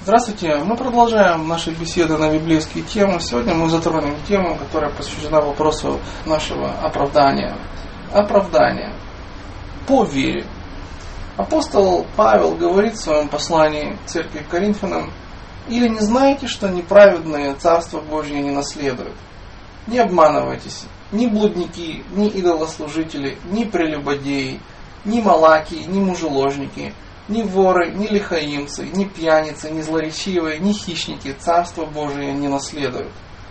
Здравствуйте! Мы продолжаем наши беседы на библейские темы. Сегодня мы затронем тему, которая посвящена вопросу нашего оправдания. Оправдание по вере. Апостол Павел говорит в своем послании к церкви к Коринфянам: «Или не знаете, что неправедные Царство Божье не наследуют? Не обманывайтесь, ни блудники, ни идолослужители, ни прелюбодеи, ни малакии, ни мужеложники, ни воры, ни лихаимцы, ни пьяницы, ни злоречивые, ни хищники Царство Божие не наследуют».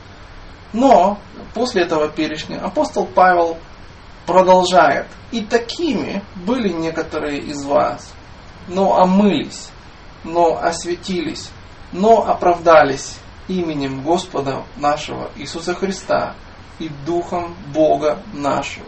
Но после этого перечня апостол Павел продолжает: «И такими были некоторые из вас, но омылись, но осветились, но оправдались именем Господа нашего Иисуса Христа и Духом Бога нашего».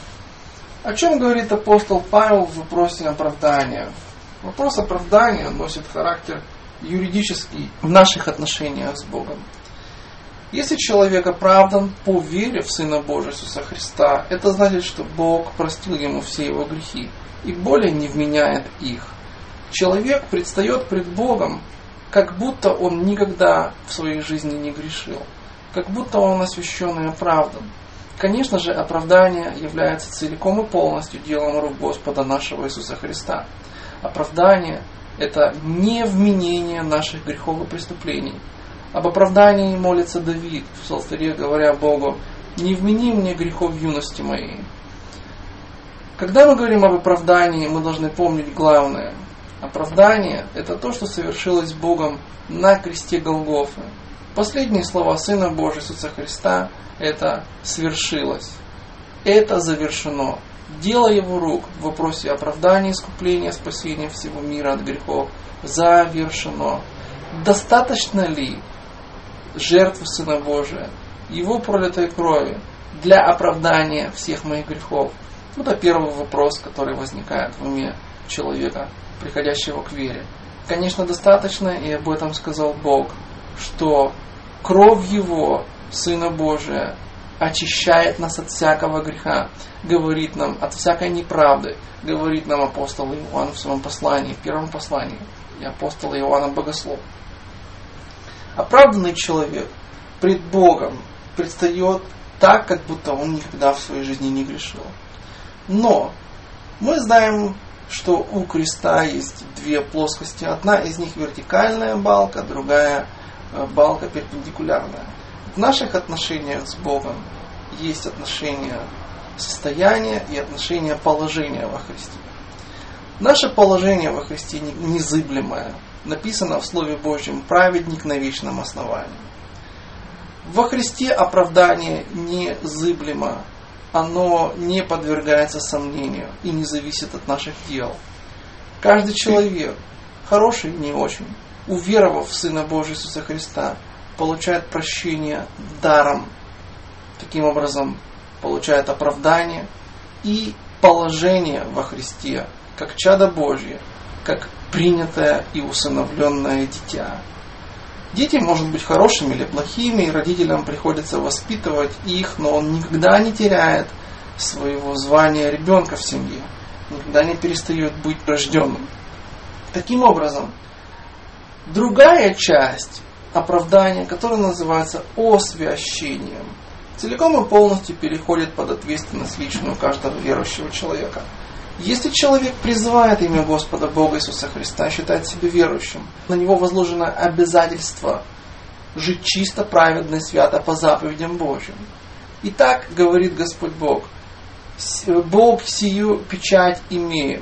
О чем говорит апостол Павел в вопросе оправдания? Вопрос оправдания носит характер юридический в наших отношениях с Богом. Если человек оправдан по вере в Сына Божия Иисуса Христа, это значит, что Бог простил ему все его грехи и более не вменяет их. Человек предстает пред Богом, как будто он никогда в своей жизни не грешил, как будто он освящен и оправдан. Конечно же, оправдание является целиком и полностью делом рук Господа нашего Иисуса Христа. Оправдание – это не вменение наших грехов и преступлений. Об оправдании молится Давид в Псалтире, говоря Богу: «Не вмени мне грехов юности моей». Когда мы говорим об оправдании, мы должны помнить главное. Оправдание – это то, что совершилось Богом на кресте Голгофы. Последние слова Сына Божия Иисуса Христа – это «свершилось». Это завершено. Дело Его рук в вопросе оправдания, искупления, спасения всего мира от грехов завершено. Достаточно ли жертвы Сына Божия, Его пролитой крови для оправдания всех моих грехов? Это первый вопрос, который возникает в уме человека, приходящего к вере. Конечно, достаточно, и об этом сказал Бог, что кровь Его, Сына Божия, очищает нас от всякого греха, говорит нам от всякой неправды, говорит нам апостол Иоанн в своем послании, в первом послании, и апостол Иоанн Богослов. Оправданный человек пред Богом предстает так, как будто он никогда в своей жизни не грешил. Но мы знаем, что у креста есть две плоскости. Одна из них вертикальная балка, другая балка перпендикулярная. В наших отношениях с Богом есть отношения состояния и отношения положения во Христе. Наше положение во Христе незыблемое. Написано в Слове Божьем: «Праведник на вечном основании». Во Христе оправдание незыблемо. Оно не подвергается сомнению и не зависит от наших дел. Каждый человек, хороший и не очень, уверовав в Сына Божия Иисуса Христа, получает прощение даром. Таким образом, получает оправдание и положение во Христе, как чадо Божье, как принятое и усыновленное дитя. Дети могут быть хорошими или плохими, и родителям приходится воспитывать их, но он никогда не теряет своего звания ребенка в семье, никогда не перестает быть рожденным. Таким образом, другая часть оправдания, которое называется освящением, целиком и полностью переходит под ответственность личную каждого верующего человека. Если человек призывает имя Господа Бога Иисуса Христа, считает себя верующим, на него возложено обязательство жить чисто, праведно и свято по заповедям Божьим. Итак, говорит Господь Бог: «Бог сию печать имеет,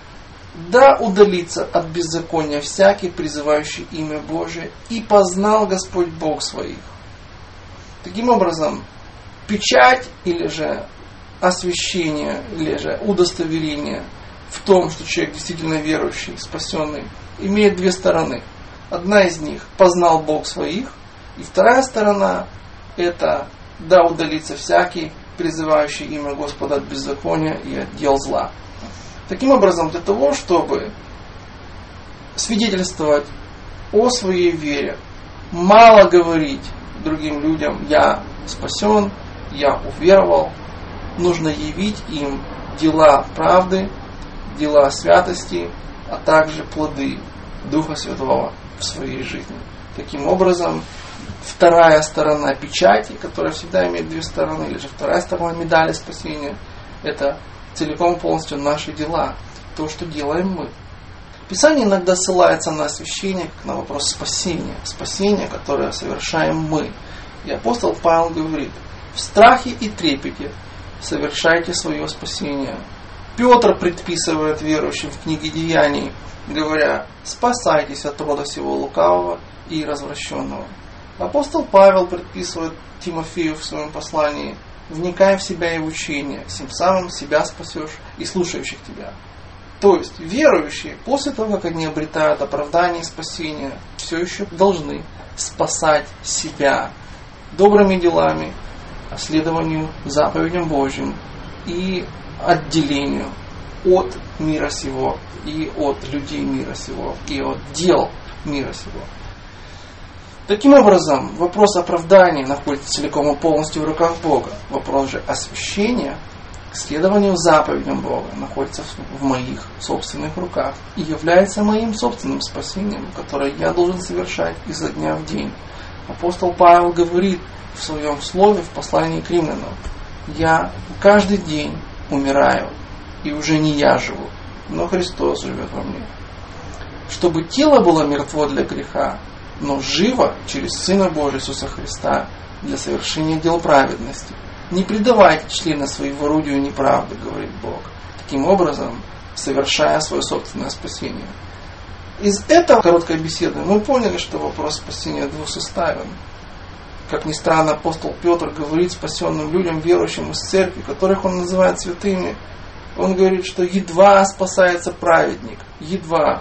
да удалится от беззакония всякий, призывающий имя Божие, и познал Господь Бог своих». Таким образом, печать или же освящение, или же удостоверение в том, что человек действительно верующий, спасенный, имеет две стороны. Одна из них — познал Бог своих, и вторая сторона — это да удалится всякий, призывающий имя Господа от беззакония и от дел зла. Таким образом, для того, чтобы свидетельствовать о своей вере, мало говорить другим людям: «Я спасен, я уверовал». Нужно явить им дела правды, дела святости, а также плоды Духа Святого в своей жизни. Таким образом, вторая сторона печати, которая всегда имеет две стороны, или же вторая сторона медали спасения, это целиком и полностью наши дела, то, что делаем мы. Писание иногда ссылается на освящение, как на вопрос спасения, которое совершаем мы. И апостол Павел говорит: в страхе и трепете совершайте свое спасение. Петр предписывает верующим в книге Деяний, говоря: спасайтесь от рода сего лукавого и развращенного. Апостол Павел предписывает Тимофею в своем послании: вникай в себя и в учение, тем самым себя спасешь и слушающих тебя. То есть верующие, после того, как они обретают оправдание и спасение, все еще должны спасать себя добрыми делами, следованию заповедям Божьим и отделению от мира сего, и от людей мира сего, и от дел мира сего. Таким образом, вопрос оправдания находится целиком и полностью в руках Бога. Вопрос же освящения, к следованию заповедям Бога, находится в моих собственных руках и является моим собственным спасением, которое я должен совершать изо дня в день. Апостол Павел говорит в своем слове в послании к римлянам: я каждый день умираю, и уже не я живу, но Христос живет во мне. Чтобы тело было мертво для греха, но живо через Сына Божия Иисуса Христа для совершения дел праведности. Не предавайте члены своего орудию неправды, говорит Бог, таким образом совершая свое собственное спасение. Из этой короткой беседы мы поняли, что вопрос спасения двусоставен. Как ни странно, апостол Петр говорит спасенным людям, верующим из церкви, которых он называет святыми, он говорит, что едва спасается праведник, едва.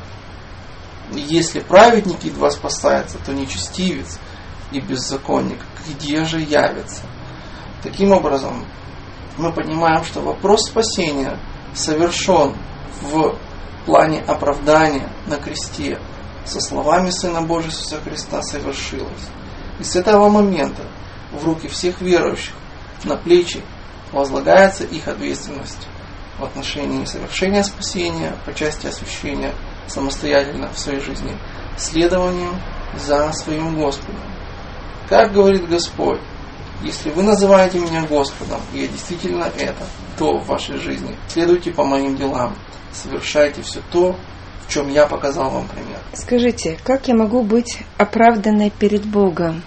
Если праведник едва спасается, то нечестивец и беззаконник где же явится? Таким образом, мы понимаем, что вопрос спасения совершен в плане оправдания на кресте со словами Сына Божия Иисуса Христа совершилось. И с этого момента в руки всех верующих на плечи возлагается их ответственность в отношении совершения спасения по части освящения самостоятельно в своей жизни, следованием за своим Господом. Как говорит Господь: если вы называете меня Господом, и я действительно это, то в вашей жизни следуйте по моим делам, совершайте все то, в чем я показал вам пример. Скажите, как я могу быть оправданной перед Богом?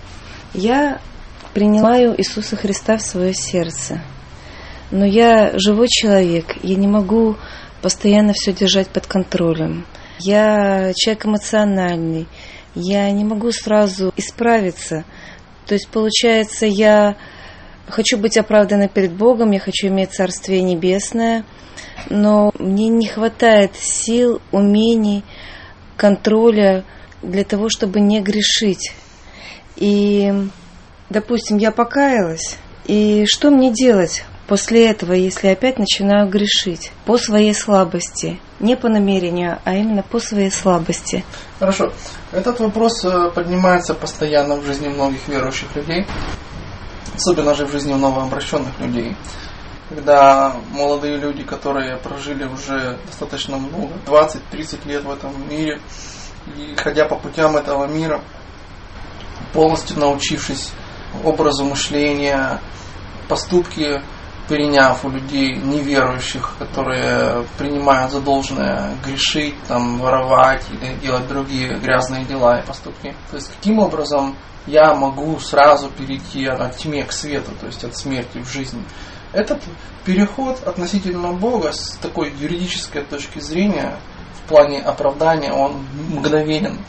Я принимаю Иисуса Христа в свое сердце, но я живой человек, я не могу постоянно все держать под контролем. Я человек эмоциональный, я не могу сразу исправиться. То есть, получается, я хочу быть оправданной перед Богом, я хочу иметь Царствие Небесное, но мне не хватает сил, умений, контроля для того, чтобы не грешить. И, допустим, я покаялась, и что мне делать после этого, если опять начинаю грешить по своей слабости? Не по намерению, а именно по своей слабости. Хорошо. Этот вопрос поднимается постоянно в жизни многих верующих людей, особенно же в жизни новообращенных людей. Когда молодые люди, которые прожили уже достаточно много, 20-30 лет в этом мире, и ходя по путям этого мира, полностью научившись образу мышления, поступки переняв у людей неверующих, которые принимают за должное грешить, воровать или делать другие грязные дела и поступки. То есть каким образом я могу сразу перейти от тьмы к свету, то есть от смерти в жизнь? Этот переход относительно Бога с такой юридической точки зрения в плане оправдания, он мгновенен.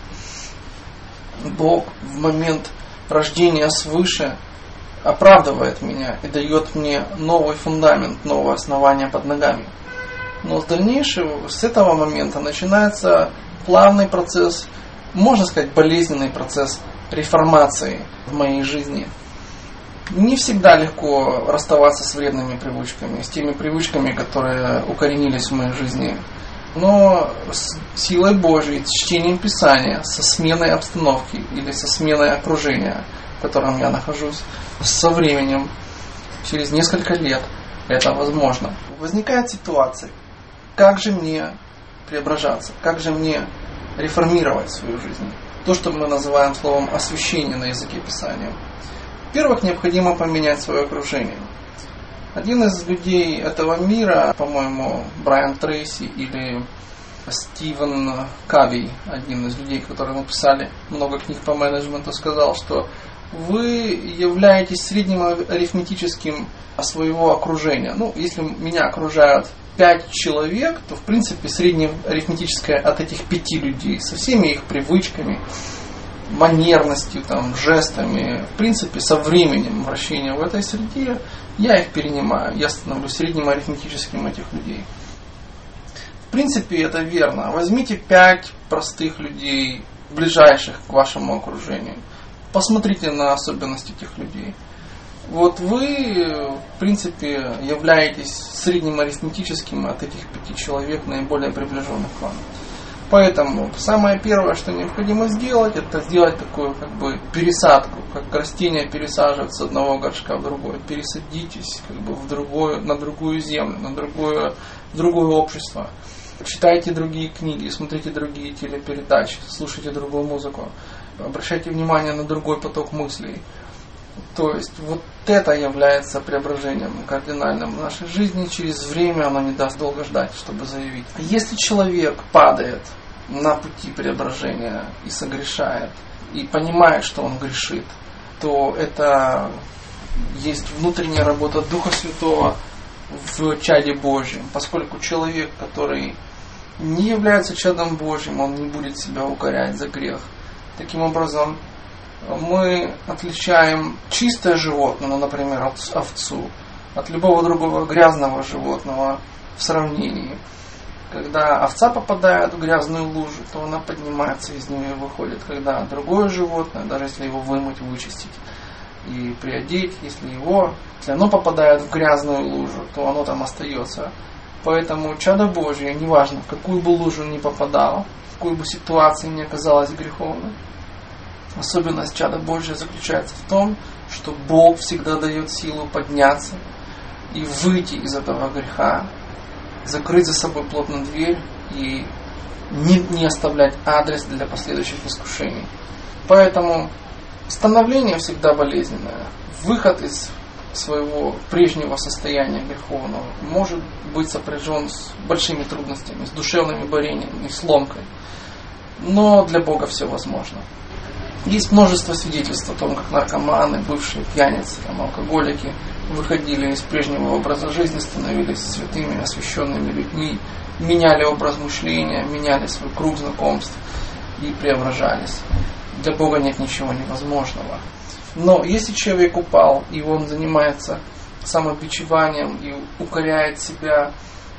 Бог в момент рождения свыше оправдывает меня и дает мне новый фундамент, новое основание под ногами. Но с этого момента начинается плавный процесс, можно сказать, болезненный процесс реформации в моей жизни. Не всегда легко расставаться с вредными привычками, с теми привычками, которые укоренились в моей жизни. Но с силой Божией, с чтением Писания, со сменой обстановки или со сменой окружения, в котором я нахожусь, со временем, через несколько лет, это возможно. Возникает ситуация, как же мне преображаться, как же мне реформировать свою жизнь. то, что мы называем словом освящение на языке Писания. Во-первых, необходимо поменять свое окружение. Один из людей этого мира, по-моему, Брайан Трейси или Стивен Кави, один из людей, которые написали много книг по менеджменту, сказал, что вы являетесь средним арифметическим своего окружения. Если меня окружают 5 человек, то в принципе среднее арифметическое от этих 5 людей со всеми их привычками, манерностью, жестами, в принципе со временем вращения в этой среде я их перенимаю, я становлюсь средним арифметическим этих людей. В принципе это верно. Возьмите 5 простых людей, ближайших к вашему окружению. Посмотрите на особенности этих людей. Вот вы, в принципе, являетесь средним арифметическим от этих 5 человек, наиболее приближенных к вам. Поэтому самое первое, что необходимо сделать, это сделать такую пересадку, как растение пересаживается с одного горшка в другой. Пересадитесь на другую землю, в другое общество. Читайте другие книги, смотрите другие телепередачи, слушайте другую музыку. Обращайте внимание на другой поток мыслей. То есть вот это является преображением кардинальным в нашей жизни. Через время оно не даст долго ждать, чтобы заявить. Если человек падает на пути преображения и согрешает, и понимает, что он грешит, то это есть внутренняя работа Духа Святого в чаде Божьем. Поскольку человек, который не является чадом Божьим, он не будет себя укорять за грех. Таким образом, мы отличаем чистое животное, например, овцу, от любого другого грязного животного в сравнении. Когда овца попадает в грязную лужу, то она поднимается из нее и выходит. Когда другое животное, даже если его вымыть, вычистить и приодеть, если оно попадает в грязную лужу, то оно там остается. Поэтому чадо Божье, неважно, в какую бы лужу ни попадало, в какую бы ситуацию ни оказалась греховной, особенность чада Божьего заключается в том, что Бог всегда дает силу подняться и выйти из этого греха, закрыть за собой плотно дверь и не оставлять адрес для последующих искушений. Поэтому становление всегда болезненное. Выход из своего прежнего состояния греховного может быть сопряжен с большими трудностями, с душевными борениями, с ломкой. Но для Бога все возможно. Есть множество свидетельств о том, как наркоманы, бывшие пьяницы, алкоголики выходили из прежнего образа жизни, становились святыми, освященными людьми, меняли образ мышления, меняли свой круг знакомств и преображались. Для Бога нет ничего невозможного. Но если человек упал, и он занимается самобичеванием, и укоряет себя,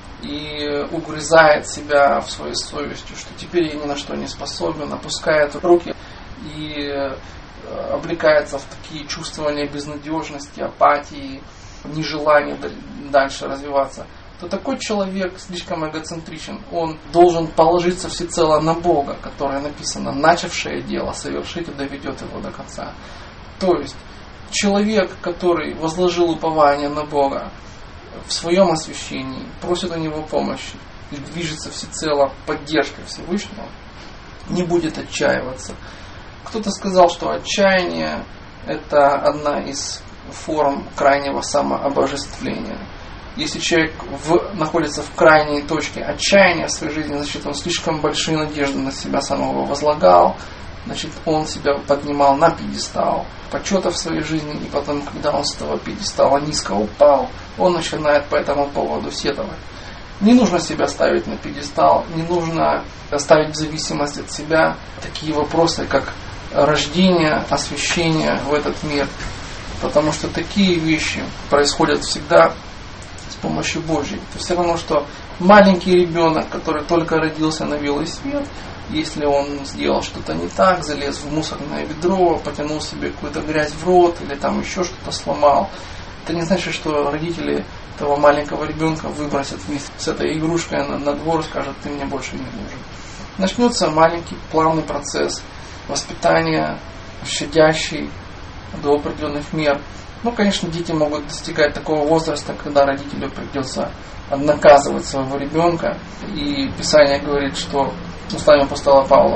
и угрызает себя в своей совестью, что теперь я ни на что не способен, опускает руки и облекается в такие чувствования безнадежности, апатии, нежелания дальше развиваться, то такой человек слишком эгоцентричен. Он должен положиться всецело на Бога, которое написано: начавшее дело совершить и доведет его до конца. То есть человек, который возложил упование на Бога в своем освящении, просит у него помощи и движется всецело поддержкой Всевышнего, не будет отчаиваться. Кто-то сказал, что отчаяние – это одна из форм крайнего самообожествления. Если человек находится в крайней точке отчаяния в своей жизни, значит, он слишком большие надежды на себя самого возлагал, значит, он себя поднимал на пьедестал почета в своей жизни, и потом, когда он с этого пьедестала низко упал, он начинает по этому поводу сетовать. Не нужно себя ставить на пьедестал, не нужно ставить в зависимость от себя такие вопросы, как рождение, освящение в этот мир, потому что такие вещи происходят всегда с помощью Божьей. Это все равно, что маленький ребенок, который только родился на белый свет, если он сделал что-то не так, залез в мусорное ведро, потянул себе какую-то грязь в рот или там еще что-то сломал, это не значит, что родители этого маленького ребенка выбросят вместе с этой игрушкой на двор и скажут: ты мне больше не нужен. Начнется маленький плавный процесс воспитания, щадящий до определенных мер. Конечно, дети могут достигать такого возраста, когда родителю придется наказывать своего ребенка. И Писание говорит, что устами апостола Павла: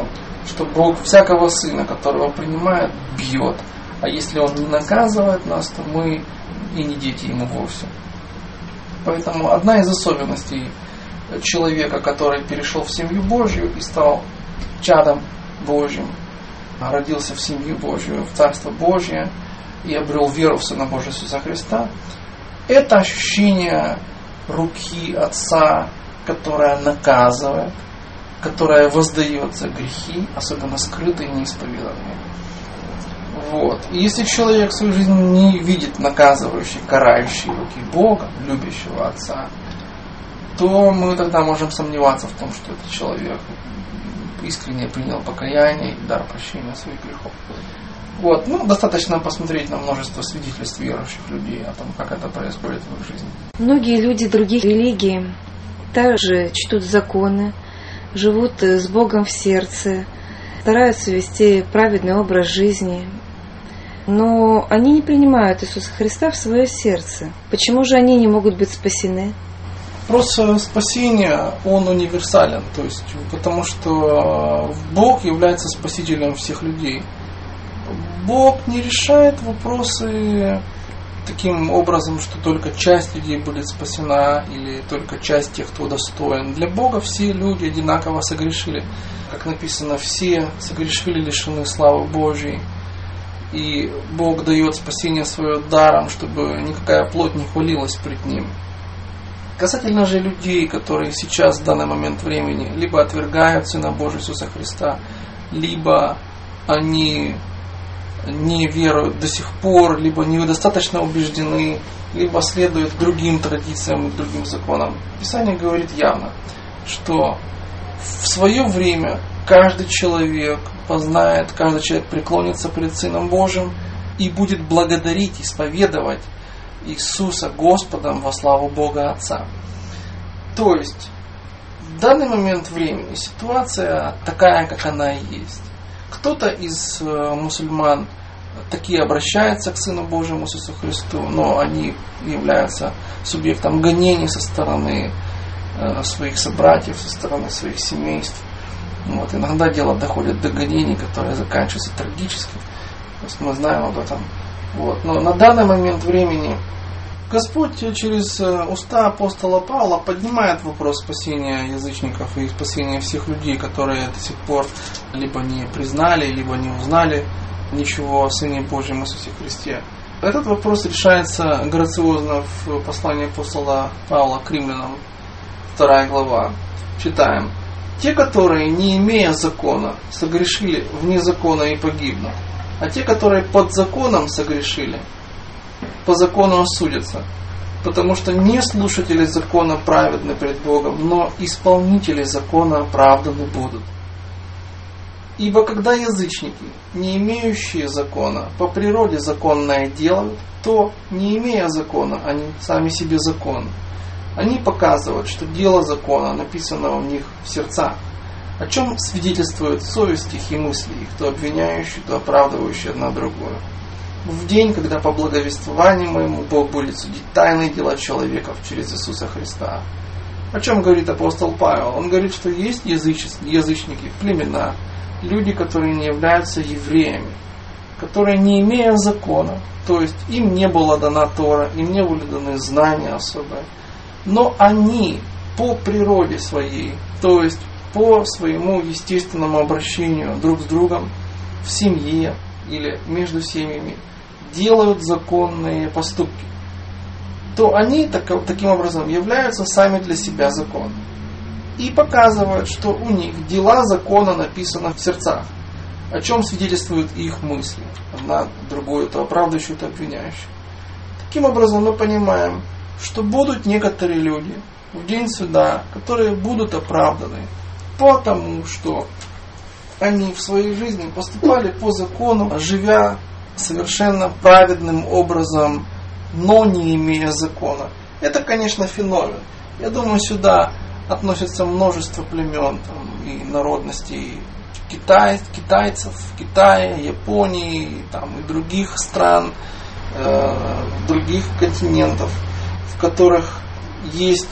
что Бог всякого сына, которого принимает, бьет. А если Он не наказывает нас, то мы и не дети Ему вовсе. Поэтому одна из особенностей человека, который перешел в семью Божью и стал чадом Божьим, родился в семью Божью, в Царство Божье и обрел веру в Сына Божия Иисуса Христа, это ощущение руки Отца, которая наказывает, которая воздает за грехи, особенно скрытые и неисповеданные. Вот. И если человек в свою жизнь не видит наказывающей, карающей руки Бога, любящего Отца, то мы тогда можем сомневаться в том, что этот человек искренне принял покаяние и дар прощения своих грехов. Вот. Достаточно посмотреть на множество свидетельств верующих людей о том, как это происходит в их жизни. Многие люди других религий также чтут законы, живут с Богом в сердце, стараются вести праведный образ жизни, но они не принимают Иисуса Христа в свое сердце. Почему же они не могут быть спасены? Вопрос спасения, он универсален, то есть, потому что Бог является спасителем всех людей. Бог не решает вопросы таким образом, что только часть людей будет спасена или только часть тех, кто достоин. Для Бога все люди одинаково согрешили. Как написано, все согрешили, лишены славы Божьей. И Бог дает спасение свое даром, чтобы никакая плоть не хвалилась пред Ним. Касательно же людей, которые сейчас в данный момент времени либо отвергают Сына Божия Иисуса Христа, либо они не веруют до сих пор, либо недостаточно убеждены, либо следуют другим традициям и другим законам. Писание говорит явно, что в свое время каждый человек познает, каждый человек преклонится пред Сыном Божьим и будет благодарить, исповедовать Иисуса Господом во славу Бога Отца. То есть в данный момент времени ситуация такая, как она и есть. Кто-то из мусульман такие обращаются к Сыну Божьему Иисусу Христу, но они являются субъектом гонений со стороны своих собратьев, со стороны своих семейств. Вот. Иногда дело доходит до гонений, которые заканчиваются трагически. То есть мы знаем об этом. Вот. Но на данный момент времени Господь через уста апостола Павла поднимает вопрос спасения язычников и спасения всех людей, которые до сих пор либо не признали, либо не узнали ничего о Сыне Божьем Иисусе Христе. Этот вопрос решается грациозно в послании апостола Павла к римлянам, 2 глава. Читаем. «Те, которые, не имея закона, согрешили вне закона и погибнут, а те, которые под законом согрешили, по закону осудятся, потому что не слушатели закона праведны пред Богом, но исполнители закона оправданы будут. Ибо когда язычники, не имеющие закона, по природе законное делают, то, не имея закона, они сами себе закон. Они показывают, что дело закона написано у них в сердцах, о чем свидетельствует совесть их и мысли их, то обвиняющие, то оправдывающие одна другую. В день, когда по благовествованию моему Бог будет судить тайные дела человеков через Иисуса Христа». О чем говорит апостол Павел? Он говорит, что есть язычники, племена, люди, которые не являются евреями, которые не имея закона, то есть им не была дана Тора, им не были даны знания особые, но они по природе своей, то есть по своему естественному обращению друг с другом в семье или между семьями делают законные поступки, то они таким образом являются сами для себя законом. И показывают, что у них дела закона написаны в сердцах, о чем свидетельствуют их мысли. Одна другую, то оправдывающую, то обвиняющую. Таким образом мы понимаем, что будут некоторые люди в день суда, которые будут оправданы, потому что они в своей жизни поступали по закону, живя совершенно праведным образом, но не имея закона. Это, конечно, феномен. Я думаю, сюда относятся множество племен и народностей китайцев, Китая, Японии и других стран, других континентов, в которых есть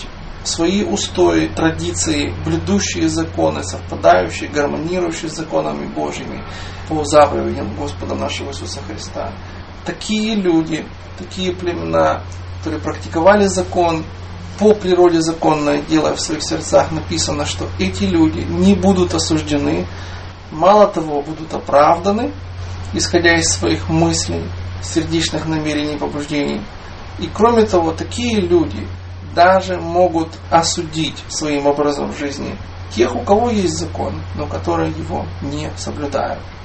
свои устои, традиции, блюдущие законы, совпадающие, гармонирующие с законами Божьими по заповедям Господа нашего Иисуса Христа. Такие люди, такие племена, которые практиковали закон, по природе законное делая в своих сердцах, написано, что эти люди не будут осуждены, мало того, будут оправданы, исходя из своих мыслей, сердечных намерений и побуждений. И кроме того, такие люди даже могут осудить своим образом жизни тех, у кого есть закон, но которые его не соблюдают.